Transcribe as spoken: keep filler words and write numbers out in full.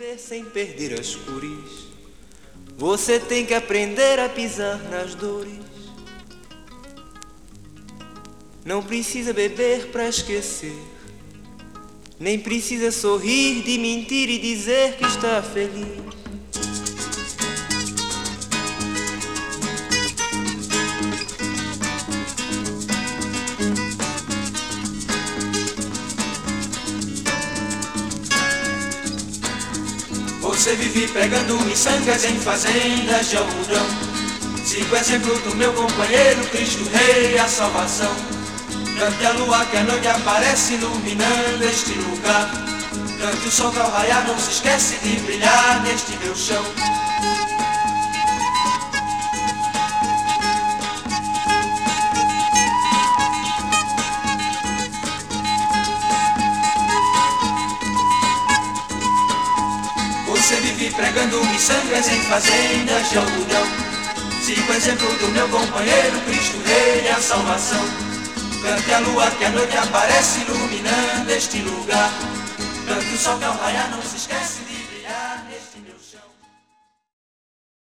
viver sem perder as cores. Você tem que aprender a pisar nas dores. Não precisa beber pra esquecer, nem precisa sorrir de mentir e dizer que está feliz. Você vive pregando miçangas em fazendas de algodão. Siga o exemplo do meu companheiro, Cristo Rei, a salvação. Cante a lua que a noite aparece iluminando este lugar. Cante o sol que ao raiar não se esquece de brilhar neste meu chão. Você vive pregando miçangas em fazendas de algodão. Siga o exemplo do meu companheiro, Cristo Rei, a salvação. Cante a lua que a noite aparece iluminando este lugar. Cante o sol que ao raiar não se esquece.